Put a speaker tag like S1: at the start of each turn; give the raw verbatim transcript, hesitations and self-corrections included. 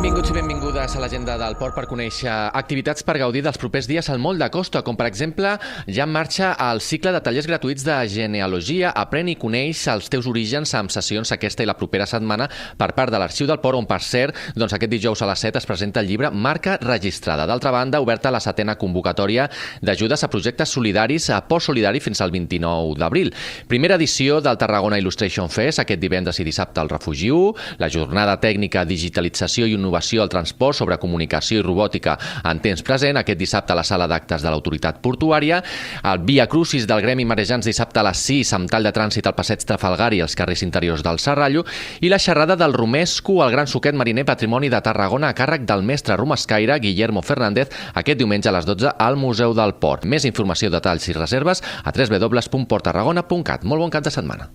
S1: Benvinguts i benvingudes a l'agenda del port per conèixer activitats per gaudir dels propers dies al Moll de Costa, com per exemple ja en marxa el cicle de tallers gratuïts de genealogia. Aprèn i coneix els teus orígens amb sessions aquesta i la propera setmana per part de l'Arxiu del Port, on per cert, doncs aquest dijous a les set es presenta el llibre Marca Registrada. D'altra banda, oberta la setena convocatòria d'ajudes a projectes solidaris a Port Solidari fins al vint-i-nou d'abril. Primera edició del Tarragona Illustration Fest, aquest divendres i dissabte al Refugi u, la jornada tècnica Digitalització i Innovació al transport sobre comunicació i robòtica en temps present, aquest dissabte a la sala d'actes de l'Autoritat Portuària, el Via Crucis del Gremi Marejants dissabte a les sis amb tall de trànsit al passeig Trafalgar i els carrers interiors del Serrallo, i la xerrada del Romesco, el gran suquet mariner patrimoni de Tarragona a càrrec del mestre romescaire Guillermo Fernández, aquest diumenge a les dotze al Museu del Port. Més informació, detalls i reserves a w w w punt port tarragona punt cat. Molt bon cap de setmana.